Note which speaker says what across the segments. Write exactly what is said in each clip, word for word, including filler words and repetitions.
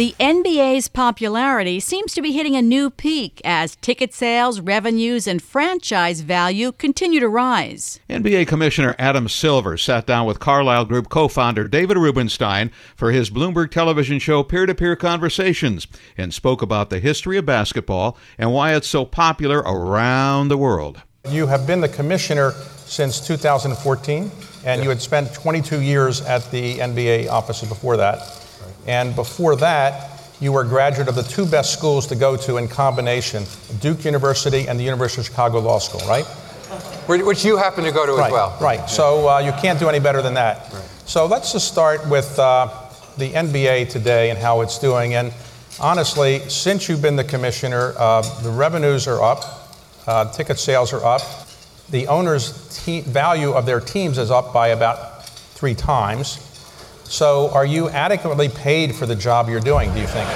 Speaker 1: The N B A's popularity seems to be hitting a new peak as ticket sales, revenues, and franchise value continue to rise.
Speaker 2: N B A Commissioner Adam Silver sat down with Carlyle Group co-founder David Rubenstein for his Bloomberg television show Peer-to-Peer Conversations and spoke about the history of basketball and why it's so popular around the world.
Speaker 3: You have been the commissioner since two thousand fourteen, and yeah. you had spent twenty-two years at the N B A offices before that. And before that, you were a graduate of the two best schools to go to in combination, Duke University and the University of Chicago Law School, right?
Speaker 4: Which you happen to go to
Speaker 3: right,
Speaker 4: as well.
Speaker 3: Right, so uh, you can't do any better than that. Right. So let's just start with uh, the N B A today and how it's doing. And honestly, since you've been the commissioner, uh, the revenues are up, uh, ticket sales are up, the owners' te- value of their teams is up by about three times. So are you adequately paid for the job you're doing, do you think?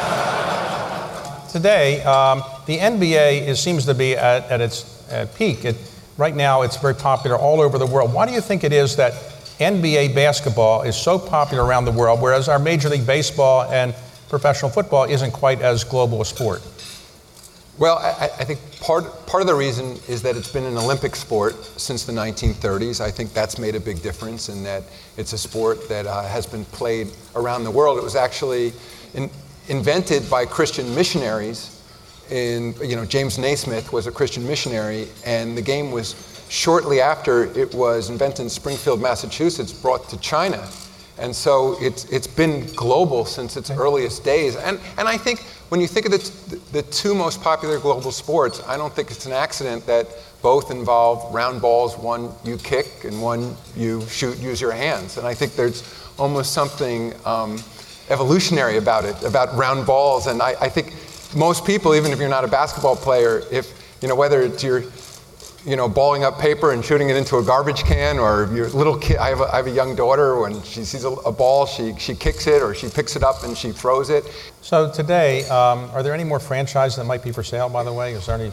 Speaker 3: Today, um, the N B A is, seems to be at, at its at peak. It, right now, it's very popular all over the world. Why do you think it is that N B A basketball is so popular around the world, whereas our Major League Baseball and professional football isn't quite as global a sport?
Speaker 4: Well, I, I think part part of the reason is that it's been an Olympic sport since the nineteen thirties. I think that's made a big difference in that it's a sport that uh, has been played around the world. It was actually in, invented by Christian missionaries. In you know, James Naismith was a Christian missionary, and the game was shortly after it was invented in Springfield, Massachusetts, brought to China. And so it's it's been global since its earliest days. And and I think when you think of the, the two most popular global sports, I don't think it's an accident that both involve round balls, one you kick and one you shoot, use your hands. And I think there's almost something um, evolutionary about it, about round balls. And I, I think most people, even if you're not a basketball player, if, you know, whether it's your you know, balling up paper and shooting it into a garbage can, or your little kid, I have a, I have a young daughter, when she sees a, a ball, she, she kicks it, or she picks it up and she throws it.
Speaker 3: So today, um, are there any more franchises that might be for sale, by the way? Is there any?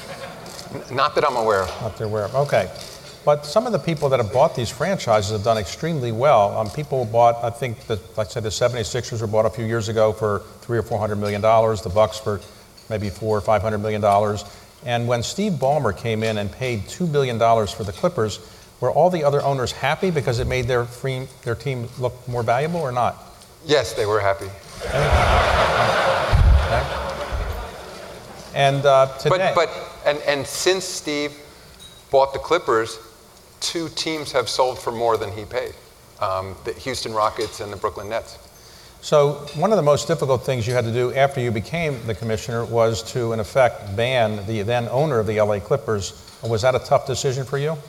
Speaker 4: Not that I'm aware of.
Speaker 3: Not that you're aware of, okay. But some of the people that have bought these franchises have done extremely well. Um, people bought, I think, the, like I said, the seventy-sixers were bought a few years ago for three or four hundred million dollars, the Bucks for maybe four or five hundred million dollars. And when Steve Ballmer came in and paid two billion dollars for the Clippers, were all the other owners happy because it made their free, their team look more valuable or not?
Speaker 4: Yes, they were happy.
Speaker 3: Okay. And uh, today...
Speaker 4: But, but and, and since Steve bought the Clippers, two teams have sold for more than he paid, um, the Houston Rockets and the Brooklyn Nets.
Speaker 3: So one of the most difficult things you had to do after you became the commissioner was to, in effect, ban the then owner of the L A Clippers. Was that a tough decision for you?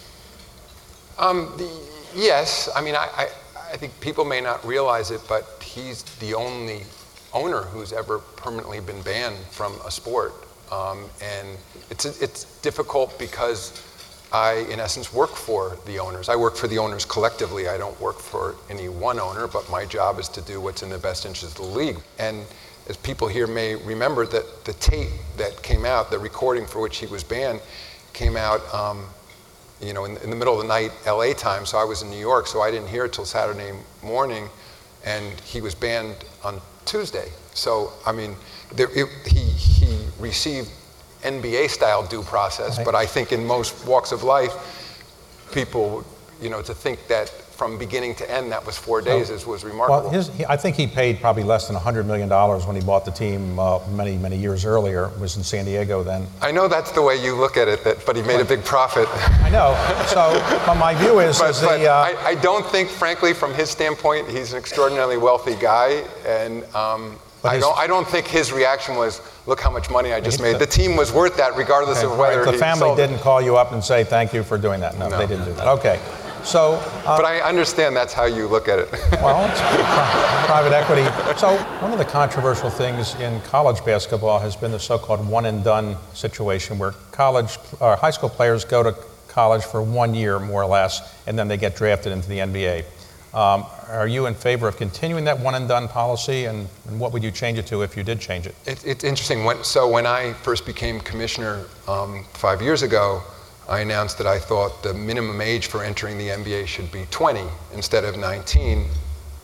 Speaker 4: Um, the, yes. I mean, I, I, I think people may not realize it, but he's the only owner who's ever permanently been banned from a sport. Um, and it's, it's difficult because I, in essence, work for the owners. I work for the owners collectively. I don't work for any one owner, but my job is to do what's in the best interest of the league. And as people here may remember, that the tape that came out, the recording for which he was banned, came out um, you know, in, in the middle of the night, L A time, so I was in New York, so I didn't hear it till Saturday morning, and he was banned on Tuesday. So, I mean, there, it, he, he received N B A-style due process, right. But I think in most walks of life, people, you know, to think that from beginning to end that was four days so, is, was remarkable.
Speaker 3: Well, his, he, I think he paid probably less than one hundred million dollars when he bought the team uh, many, many years earlier. It was in San Diego then.
Speaker 4: I know that's the way you look at it, that, but he made a big profit.
Speaker 3: I know. So, but my view is,
Speaker 4: but,
Speaker 3: is
Speaker 4: but
Speaker 3: the, uh,
Speaker 4: I, I don't think, frankly, from his standpoint, he's an extraordinarily wealthy guy, and um, I don't. I don't think his reaction was, "Look how much money I just made." The team was worth that, regardless
Speaker 3: okay,
Speaker 4: of whether
Speaker 3: right. The
Speaker 4: he
Speaker 3: family
Speaker 4: sold
Speaker 3: didn't
Speaker 4: it.
Speaker 3: call you up and say thank you for doing that. No, no. They didn't do that. Okay. So, uh,
Speaker 4: but I understand that's how you look at it.
Speaker 3: Well, it's private equity. So one of the controversial things in college basketball has been the so-called one and done situation, where college, uh, high school players go to college for one year, more or less, and then they get drafted into the N B A. Um, are you in favor of continuing that one and done policy, and, and what would you change it to if you did change it?
Speaker 4: it it's interesting. When, so when I first became commissioner um, five years ago, I announced that I thought the minimum age for entering the N B A should be twenty instead of nineteen,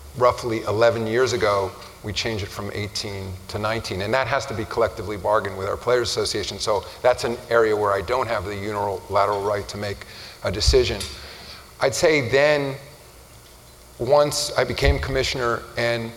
Speaker 4: roughly eleven years ago, we changed it from eighteen to nineteen, and that has to be collectively bargained with our Players Association. So that's an area where I don't have the unilateral right to make a decision. I'd say then, once I became commissioner and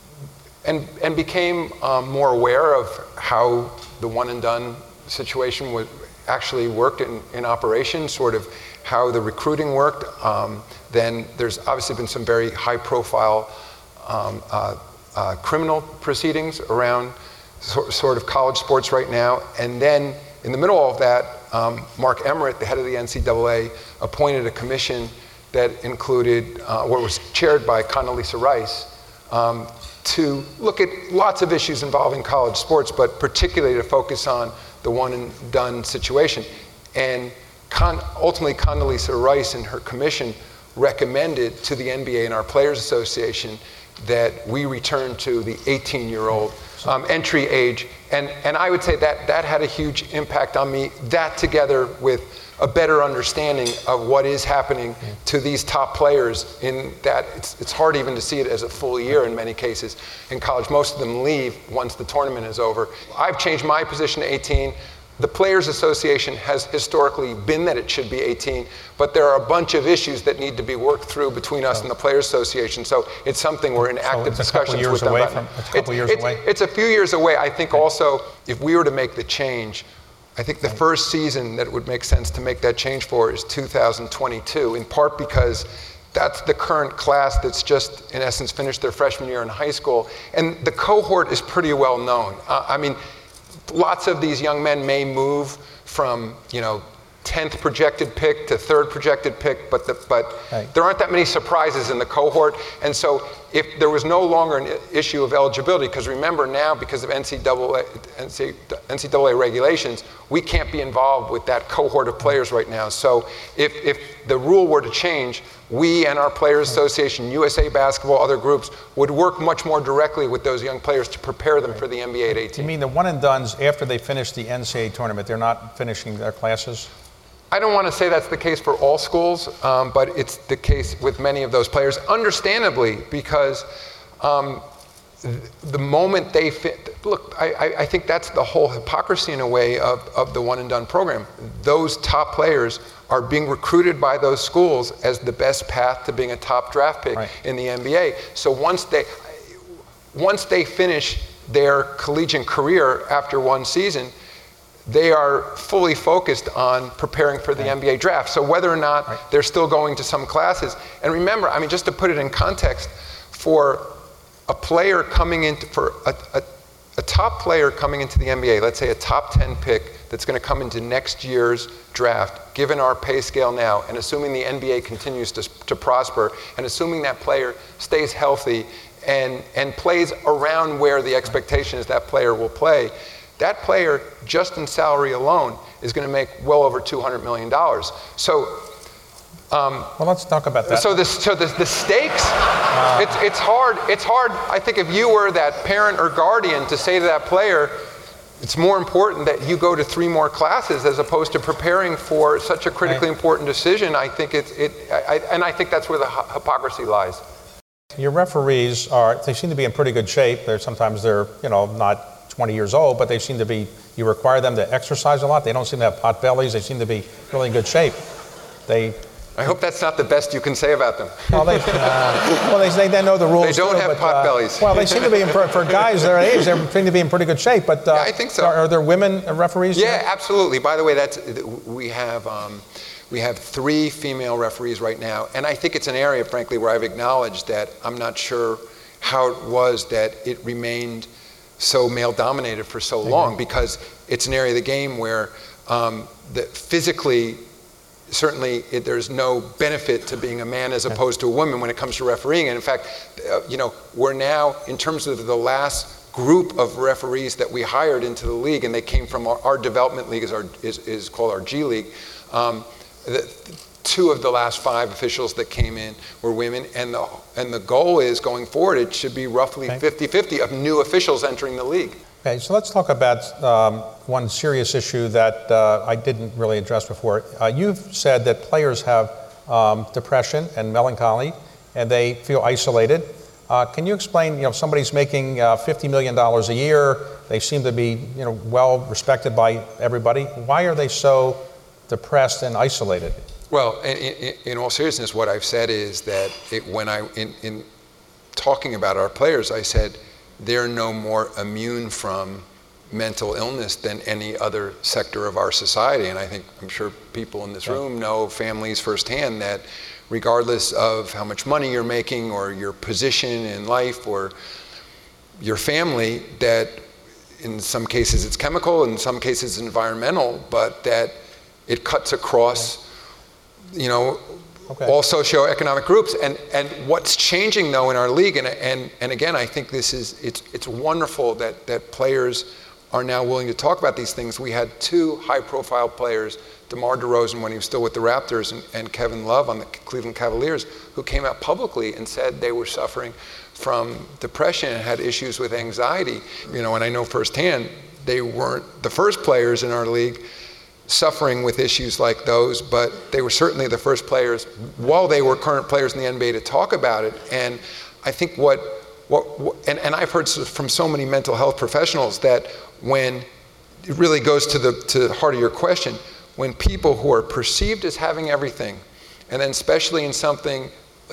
Speaker 4: and and became um, more aware of how the one and done situation was actually worked in, in operation, sort of how the recruiting worked, um, then there's obviously been some very high profile um, uh, uh, criminal proceedings around so, sort of college sports right now. And then in the middle of that, um, Mark Emmert, the head of the N C double A, appointed a commission that included, uh, what was chaired by Condoleezza Rice, um, to look at lots of issues involving college sports, but particularly to focus on the one and done situation. And Con ultimately Condoleezza Rice and her commission recommended to the N B A and our Players Association that we return to the eighteen year old um, entry age. And, and I would say that that had a huge impact on me. That together with a better understanding of what is happening to these top players in that it's, it's hard even to see it as a full year in many cases in college. Most of them leave once the tournament is over. I've changed my position to eighteen. The Players Association has historically been that it should be eighteen, but there are a bunch of issues that need to be worked through between us and the Players Association. So it's something we're in active
Speaker 3: so it's a couple
Speaker 4: discussions
Speaker 3: years
Speaker 4: with them
Speaker 3: away
Speaker 4: about.
Speaker 3: From, it's a couple
Speaker 4: it's,
Speaker 3: years
Speaker 4: it's,
Speaker 3: away.
Speaker 4: It's a few years away. I think also if we were to make the change, I think the first season that it would make sense to make that change for is two thousand twenty-two, in part because that's the current class that's just, in essence, finished their freshman year in high school. And the cohort is pretty well known. Uh, I mean, lots of these young men may move from, you know, tenth projected pick to third projected pick, but, the, but
Speaker 3: right.
Speaker 4: there aren't that many surprises in the cohort. And so if there was no longer an issue of eligibility, because remember now, because of N C double A, N C double A regulations, we can't be involved with that cohort of players right now. So if, if the rule were to change, we and our Players Association, U S A Basketball, other groups, would work much more directly with those young players to prepare them for the N B A at eighteen.
Speaker 3: You mean the one and dones, after they finish the N C double A tournament, they're not finishing their classes?
Speaker 4: I don't want to say that's the case for all schools, um, but it's the case with many of those players, understandably, because um, th the moment they fit, look, I, I think that's the whole hypocrisy in a way of, of the one and done program. Those top players are being recruited by those schools as the best path to being a top draft pick
Speaker 3: right.
Speaker 4: in the N B A. So once they, once they finish their collegiate career after one season, they are fully focused on preparing for the right. N B A draft. So whether or not right. they're still going to some classes, and remember, I mean, just to put it in context, for a player coming into, for a, a, a top player coming into the N B A, let's say a top ten pick that's gonna come into next year's draft, given our pay scale now, and assuming the N B A continues to, to prosper, and assuming that player stays healthy and, and plays around where the expectation is that player will play, that player, just in salary alone, is going to make well over two hundred million dollars. So, um,
Speaker 3: well, let's talk about that.
Speaker 4: So, the, so the, the stakes, uh, it's, it's hard. It's hard. I think if you were that parent or guardian to say to that player, it's more important that you go to three more classes as opposed to preparing for such a critically right. important decision. I think it's, it, I, and I think that's where the hypocrisy lies.
Speaker 3: Your referees are, they seem to be in pretty good shape. They're sometimes they're, you know, not twenty years old, but they seem to be, you require them to exercise a lot. They don't seem to have pot bellies. They seem to be really in good shape. They.
Speaker 4: I hope that's not the best you can say about them.
Speaker 3: Well, they, uh, well, they, they know the rules.
Speaker 4: They don't
Speaker 3: too,
Speaker 4: have
Speaker 3: but,
Speaker 4: pot
Speaker 3: uh,
Speaker 4: bellies.
Speaker 3: Well, they seem to be, in, for, for guys their age, they seem to be in pretty good shape, but uh,
Speaker 4: yeah, I think so.
Speaker 3: Are, are there women referees?
Speaker 4: Yeah,
Speaker 3: too?
Speaker 4: absolutely. By the way, that's, we have, um, we have three female referees right now, and I think it's an area, frankly, where I've acknowledged that I'm not sure how it was that it remained so male-dominated for so long, because it's an area of the game where um, the, physically, certainly it, there's no benefit to being a man as opposed to a woman when it comes to refereeing. And in fact, uh, you know, we're now, in terms of the last group of referees that we hired into the league, and they came from our, our development league, is, our, is, is called our G League, um, the, two of the last five officials that came in were women, and the, and the goal is, going forward, it should be roughly fifty fifty of new officials entering the league.
Speaker 3: Okay, so let's talk about um, one serious issue that uh, I didn't really address before. Uh, you've said that players have um, depression and melancholy, and they feel isolated. Uh, can you explain, you know, somebody's making uh, fifty million dollars a year, they seem to be, you know, well respected by everybody. Why are they so depressed and isolated?
Speaker 4: Well, in, in, in all seriousness, what I've said is that it, when I, in, in talking about our players, I said they're no more immune from mental illness than any other sector of our society. And I think, I'm sure people in this room know families firsthand that regardless of how much money you're making or your position in life or your family, that in some cases it's chemical, in some cases environmental, but that it cuts across, you know, okay. all socioeconomic groups. And and what's changing though in our league, and and and again, I think this is, it's it's wonderful that that players are now willing to talk about these things. We had two high-profile players, DeMar DeRozan when he was still with the Raptors, and, and Kevin Love on the Cleveland Cavaliers, who came out publicly and said they were suffering from depression and had issues with anxiety. You know, and I know firsthand they weren't the first players in our league suffering with issues like those, but they were certainly the first players, while they were current players in the N B A, to talk about it. And I think what, what, what and, and I've heard from so many mental health professionals that when it really goes to the, to the heart of your question, when people who are perceived as having everything, and then especially in something,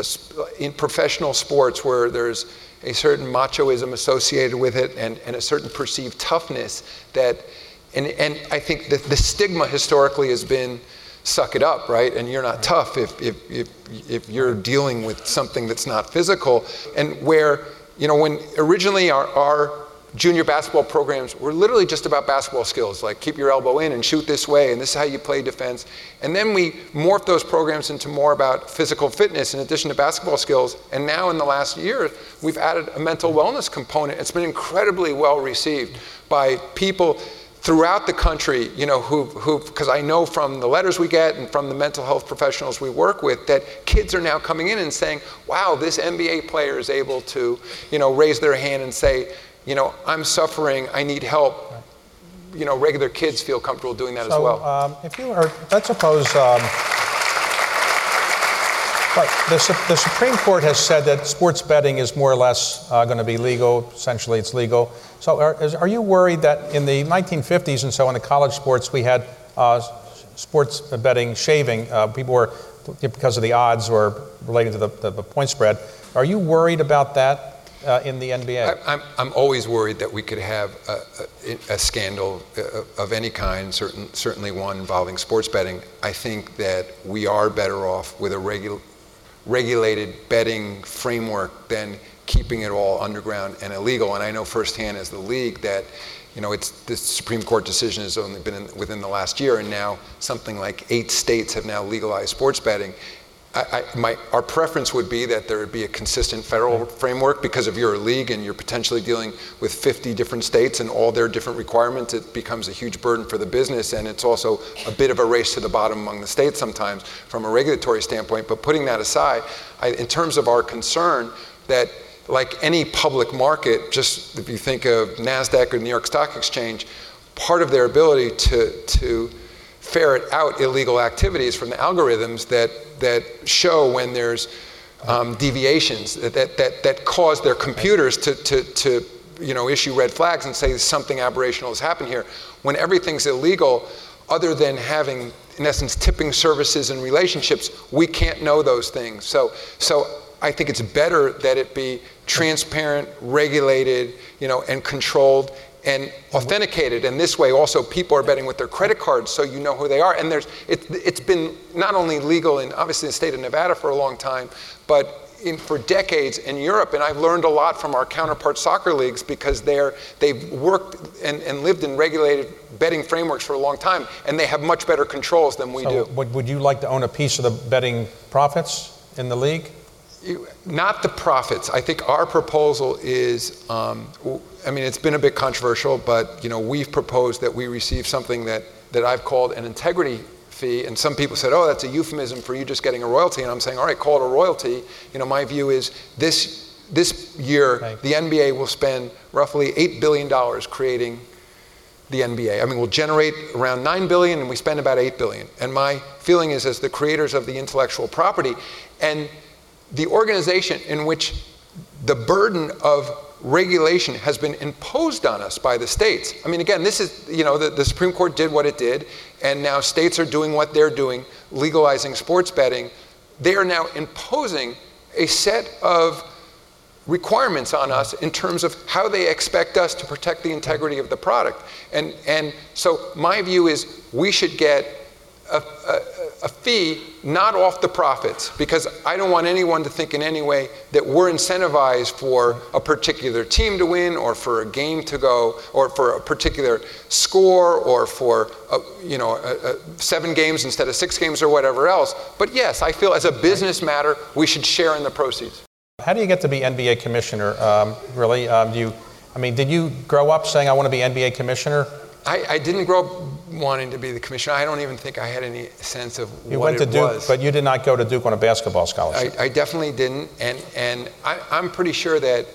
Speaker 4: in professional sports where there's a certain machoism associated with it and, and a certain perceived toughness that, and, and I think that the stigma historically has been suck it up, right? And you're not tough if, if, if, if you're dealing with something that's not physical. And where, you know, when originally our, our junior basketball programs were literally just about basketball skills, like keep your elbow in and shoot this way, and this is how you play defense. And then we morphed those programs into more about physical fitness in addition to basketball skills. And now in the last year, we've added a mental wellness component. It's been incredibly well received by people throughout the country, you know, who, who, because I know from the letters we get and from the mental health professionals we work with that kids are now coming in and saying, wow, this N B A player is able to, you know, raise their hand and say, you know, I'm suffering, I need help. You know, regular kids feel comfortable doing that
Speaker 3: so,
Speaker 4: as well.
Speaker 3: Um, if you are, let's suppose, um, right, the, the Supreme Court has said that sports betting is more or less uh, going to be legal. Essentially, it's legal. So are, is, are you worried that in the nineteen fifties and so in the college sports, we had uh, sports betting shaving? Uh, people were, because of the odds or relating to the, the, the point spread. Are you worried about that? Uh, in the N B A?
Speaker 4: I, I'm, I'm always worried that we could have a, a, a scandal of any kind, certain, certainly one involving sports betting. I think that we are better off with a regu- regulated betting framework than keeping it all underground and illegal. And I know firsthand as the league that, you know, it's the Supreme Court decision has only been in, within the last year, and now something like eight states have now legalized sports betting. I, I, my, our preference would be that there would be a consistent federal framework because if you're a league and you're potentially dealing with fifty different states and all their different requirements, it becomes a huge burden for the business, and it's also a bit of a race to the bottom among the states sometimes from a regulatory standpoint. But putting that aside, I, in terms of our concern that like any public market, just if you think of NASDAQ or New York Stock Exchange, part of their ability to, to ferret out illegal activities from the algorithms that that show when there's um, deviations that, that that that cause their computers to, to to you know issue red flags and say something aberrational has happened here. When everything's illegal, other than having in essence tipping services and relationships, we can't know those things. So so I think it's better that it be transparent, regulated, you know, and controlled and authenticated, and this way also people are betting with their credit cards so you know who they are. And there's it, it's been not only legal in obviously the state of Nevada for a long time, but in for decades in Europe. And I've learned a lot from our counterpart soccer leagues because they're they've worked and, and lived in regulated betting frameworks for a long time, and they have much better controls than we
Speaker 3: so
Speaker 4: do.
Speaker 3: Would, would you like to own a piece of the betting profits in the league?
Speaker 4: Not the profits. I think our proposal is, um, I mean, it's been a bit controversial, but you know, we've proposed that we receive something that, that I've called an integrity fee, and some people said, oh, that's a euphemism for you just getting a royalty, and I'm saying, all right, call it a royalty. You know, my view is this, this year, right. The N B A will spend roughly eight billion dollars creating the N B A. I mean, we'll generate around nine billion dollars and we spend about eight billion dollars. And my feeling is as the creators of the intellectual property, and the organization in which the burden of regulation has been imposed on us by the states. I mean, again, this is, you know, the, the Supreme Court did what it did, and now states are doing what they're doing, legalizing sports betting. They are now imposing a set of requirements on us in terms of how they expect us to protect the integrity of the product. And, and so my view is we should get a, a, a fee not off the profits, because I don't want anyone to think in any way that we're incentivized for a particular team to win, or for a game to go, or for a particular score, or for a, you know a, a seven games instead of six games or whatever else. But yes, I feel as a business matter we should share in the proceeds.
Speaker 3: How do you get to be N B A commissioner, um, really? Um, do you, I mean, did you grow up saying, I want to be N B A commissioner?
Speaker 4: I, I didn't grow up wanting to be the commissioner. I don't even think I had any sense of
Speaker 3: you
Speaker 4: what
Speaker 3: went to
Speaker 4: it
Speaker 3: Duke,
Speaker 4: was.
Speaker 3: But you did not go to Duke on a basketball scholarship.
Speaker 4: I, I definitely didn't. And, and I, I'm pretty sure that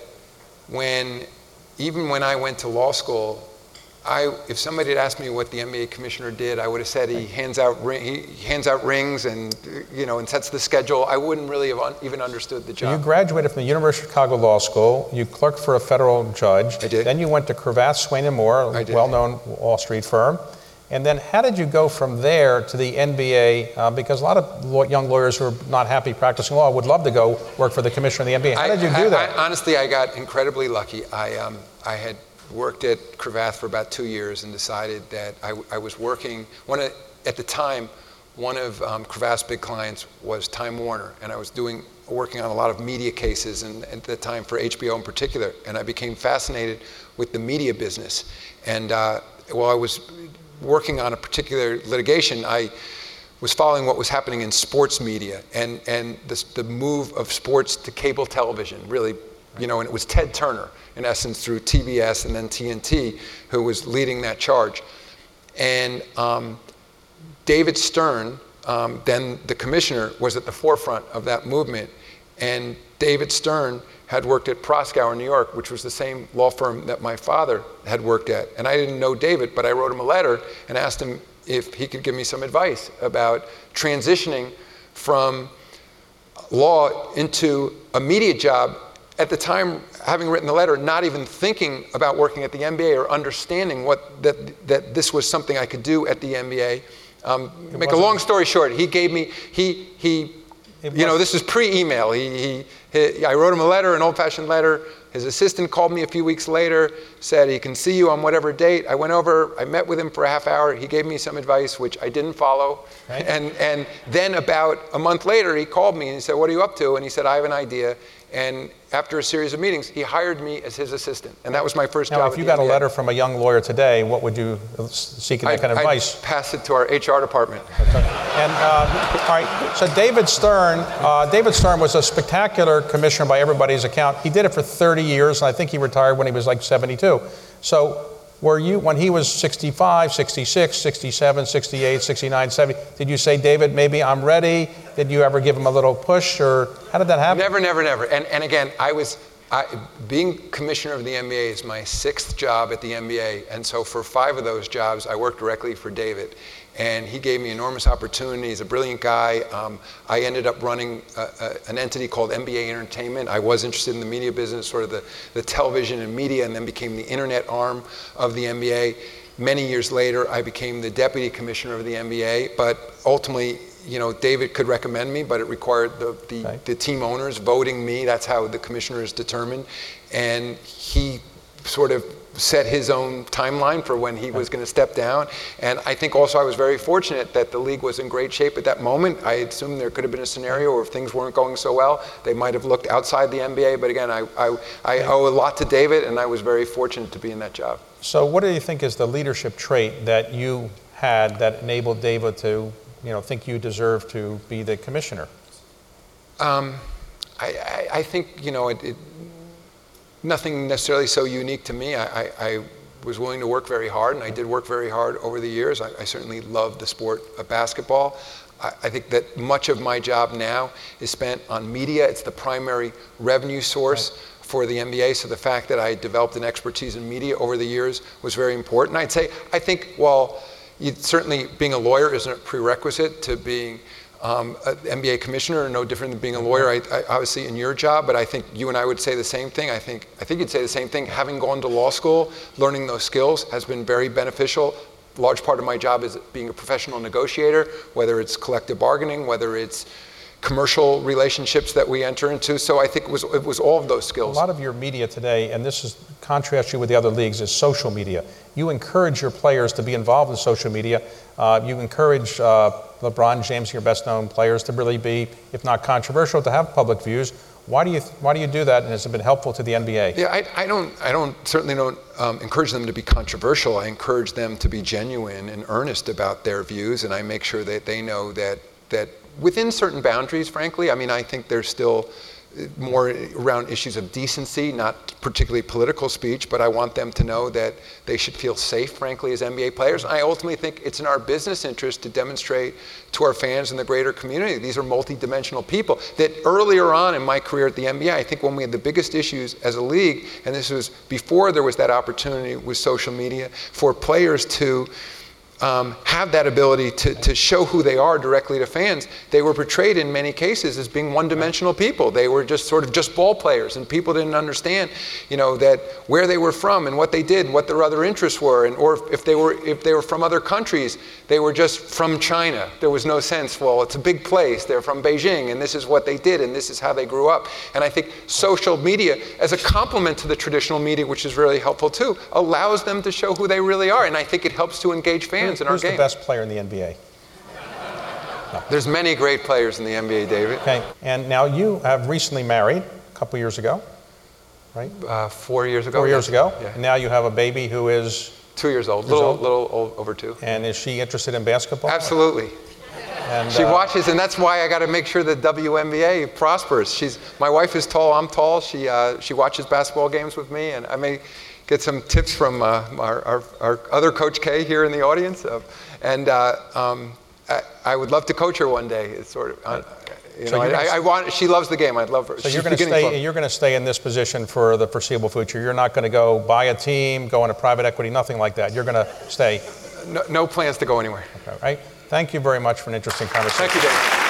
Speaker 4: when, even when I went to law school, I, if somebody had asked me what the N B A commissioner did, I would have said he hands out ring, he hands out rings and you know and sets the schedule. I wouldn't really have un, even understood the job.
Speaker 3: You graduated from the University of Chicago Law School. You clerked for a federal judge.
Speaker 4: I did.
Speaker 3: Then you went to Cravath, Swaine and Moore, a well-known Wall Street firm. And then how did you go from there to the N B A? Uh, because a lot of law, young lawyers who are not happy practicing law would love to go work for the commissioner of the N B A. How
Speaker 4: I,
Speaker 3: did you do
Speaker 4: I,
Speaker 3: that?
Speaker 4: I, honestly, I got incredibly lucky. I um, I had worked at Cravath for about two years and decided that I, I was working, one of, at the time, one of um, Cravath's big clients was Time Warner, and I was doing, working on a lot of media cases, and, and at the time for H B O in particular, and I became fascinated with the media business. And uh, while I was working on a particular litigation, I was following what was happening in sports media, and, and this, the move of sports to cable television, really, you know, and it was Ted Turner, in essence, through T B S and then T N T, who was leading that charge. And um, David Stern, um, then the commissioner, was at the forefront of that movement. And David Stern had worked at Proskauer, New York, which was the same law firm that my father had worked at. And I didn't know David, but I wrote him a letter and asked him if he could give me some advice about transitioning from law into a media job. At the time, having written the letter, not even thinking about working at the N B A or understanding what that that this was something I could do at the N B A. Um, make a long story short, he gave me he he, you know, this is pre-email. He, he he I wrote him a letter, an old-fashioned letter. His assistant called me a few weeks later, said he can see you on whatever date. I went over, I met with him for a half hour. He gave me some advice, which I didn't follow. Right. And and then about a month later, he called me and he said, "What are you up to?" And he said, "I have an idea." And after a series of meetings, he hired me as his assistant. And that was my first
Speaker 3: now,
Speaker 4: job.
Speaker 3: Now, if you got a letter from a young lawyer today, what would you seek in that
Speaker 4: I'd,
Speaker 3: kind of advice?
Speaker 4: I'd pass it to our H R department.
Speaker 3: And uh, all right, so David Stern, uh, David Stern was a spectacular commissioner by everybody's account. He did it for thirty years, and I think he retired when he was like seventy-two. So were you, when he was sixty-five, sixty-six, sixty-seven, sixty-eight, sixty-nine, seventy, did you say, David, maybe I'm ready? Did you ever give him a little push, or how did that happen?
Speaker 4: Never, never, never. And, and again, I was, I, being commissioner of the N B A is my sixth job at the N B A. And so for five of those jobs, I worked directly for David. And he gave me enormous opportunity. He's a brilliant guy. Um, I ended up running a, a, an entity called N B A Entertainment. I was interested in the media business, sort of the, the television and media, and then became the internet arm of the N B A. Many years later, I became the deputy commissioner of the N B A. But ultimately, you know, David could recommend me, but it required the, the, right. the team owners voting me. That's how the commissioner is determined. And he sort of set his own timeline for when he was going to step down. And I think also I was very fortunate that the league was in great shape at that moment. I assumed there could have been a scenario where if things weren't going so well, they might have looked outside the N B A. But again, I, I, I owe a lot to David, and I was very fortunate to be in that job.
Speaker 3: So what do you think is the leadership trait that you had that enabled David to, you know, think you deserve to be the commissioner? Um,
Speaker 4: I, I, I think, you know, it, it nothing necessarily so unique to me. I, I, I was willing to work very hard, and I did work very hard over the years. I, I certainly love the sport of basketball. I, I think that much of my job now is spent on media. It's the primary revenue source right. for the N B A, so the fact that I developed an expertise in media over the years was very important. I'd say, I think, while you, certainly being a lawyer isn't a prerequisite to being um, an N B A commissioner, no different than being a lawyer, I, I, obviously in your job, but I think you and I would say the same thing. I think, I think you'd say the same thing. Having gone to law school, learning those skills has been very beneficial. A large part of my job is being a professional negotiator, whether it's collective bargaining, whether it's commercial relationships that we enter into. So I think it was, it was all of those skills.
Speaker 3: A lot of your media today, and this is contrast you with the other leagues, is social media. You encourage your players to be involved in social media. Uh, you encourage uh, LeBron James, your best known players, to really be, if not controversial, to have public views. Why do you why do you do that, and has it been helpful to the N B A?
Speaker 4: Yeah, I, I don't I don't certainly don't um, encourage them to be controversial. I encourage them to be genuine and earnest about their views, and I make sure that they know that that within certain boundaries, frankly. I mean, I think there's still more around issues of decency, not particularly political speech, but I want them to know that they should feel safe, frankly, as N B A players. I ultimately think it's in our business interest to demonstrate to our fans and the greater community, these are multi-dimensional people, that earlier on in my career at the N B A, I think when we had the biggest issues as a league, and this was before there was that opportunity with social media, for players to Um, have that ability to, to show who they are directly to fans, they were portrayed in many cases as being one-dimensional people. They were just sort of just ball players, and people didn't understand, you know, that where they were from and what they did and what their other interests were, and or if they were if they were from other countries, they were just from China. There was no sense, well, it's a big place, they're from Beijing, and this is what they did, and this is how they grew up. And I think social media, as a complement to the traditional media, which is really helpful too, allows them to show who they really are, and I think it helps to engage fans. In our
Speaker 3: Who's
Speaker 4: game.
Speaker 3: the best player in the N B A?
Speaker 4: No. There's many great players in the N B A, David.
Speaker 3: Okay, and now you have recently married a couple years ago, right?
Speaker 4: Uh, four years ago.
Speaker 3: Four years
Speaker 4: yes.
Speaker 3: ago.
Speaker 4: Yeah.
Speaker 3: And now you have a baby who is
Speaker 4: two years old,
Speaker 3: years
Speaker 4: little,
Speaker 3: old?
Speaker 4: little old, over two.
Speaker 3: And is she interested in basketball?
Speaker 4: Absolutely.
Speaker 3: And,
Speaker 4: she
Speaker 3: uh,
Speaker 4: watches, and that's why I got to make sure that W N B A prospers. She's my wife is tall, I'm tall. She uh, she watches basketball games with me, and I may get some tips from uh, our, our our other Coach K here in the audience. Uh, And uh, um, I, I would love to coach her one day. It's sort of, uh, you
Speaker 3: So
Speaker 4: know,
Speaker 3: you're
Speaker 4: I,
Speaker 3: gonna
Speaker 4: I want. She loves the game. I'd love her.
Speaker 3: So
Speaker 4: She's
Speaker 3: you're going to
Speaker 4: beginning
Speaker 3: stay.
Speaker 4: club.
Speaker 3: You're going to stay in this position for the foreseeable future. You're not going to go buy a team, go into private equity, nothing like that. You're going to stay.
Speaker 4: No, no plans to go anywhere.
Speaker 3: Okay, right? Thank you very much for an interesting conversation.
Speaker 4: Thank you, Dave.